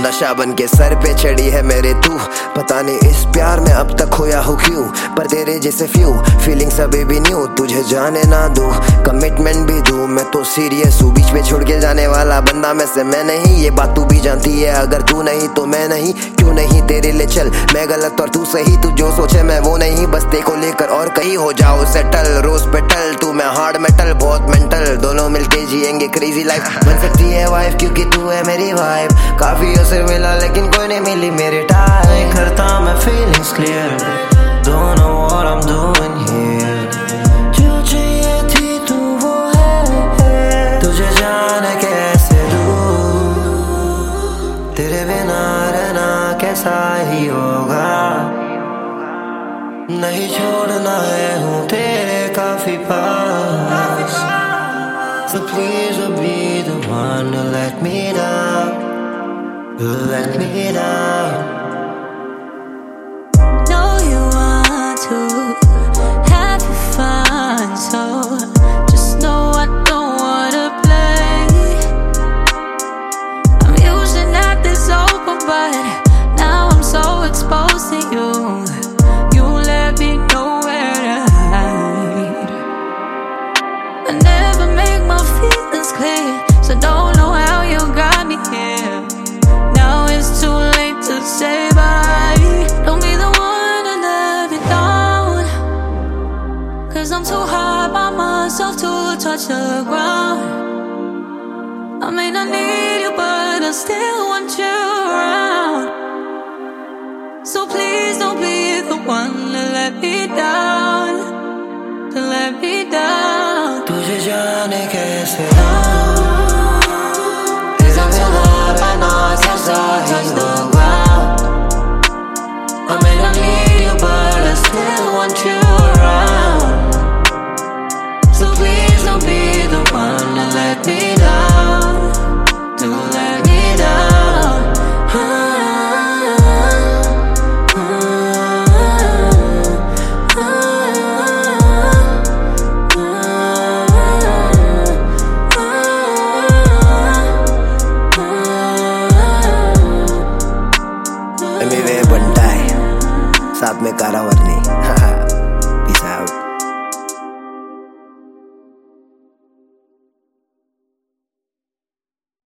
नशा बन के सर पे चढ़ी है मेरे तू। पता नहीं इस प्यार में अब तक खोया हूँ क्यों, पर तेरे जैसे फ्यू फीलिंग्स अभी भी न्यू। तुझे जाने ना दूं, कमिटमेंट भी दूं, मैं तो सीरियस हूँ। बीच में छोड़ के जाने वाला बंदा में से मैं नहीं, ये बात तू भी जानती है। अगर तू नहीं तो मैं नहीं, क्यों नहीं तेरे लिए चल मैं गलत और तू सही। तू जो सोचे मैं वो नहीं, बस ते को लेकर और कहीं हो जाओ सेटल। रोज पेटल तू मैं हार्ड मेटल, बहुत मेंटल, दोनों मिलके जिएंगे क्रेजी लाइफ। बन सकती है वाइफ क्योंकि तू है मेरी वाइफ। काफी उसे मिला लेकिन कोई नहीं मिली मेरे टाइप। करता मैं feelings clear, don't know what I'm doing here। जो चाहिए थी तू वो है, तुझे जाने कैसे दूँ। तेरे बिना रहना कैसा ही होगा, नहीं छोड़ना है हूँ तेरे काफी पास। So please don't be the one to let me down, let me down। So just know I don't wanna play. I'm using that this open, but now I'm so exposed to you. You let me know where to hide. I never make my feelings clear, so don't know how you got me here. Now it's too late to say bye. Don't be the one to let me down, 'cause I'm too high by myself to touch the ground. I may not need you, but I still want you around. So please don't be the one to let me down, to let me down. तुझे जाने कैसे दूँ, 'cause I'm too high by myself to touch the ground. I may not need you, but I still want you around। So please don't be the one to let me down, to let me down. बंटा है साथ में कारावरनी।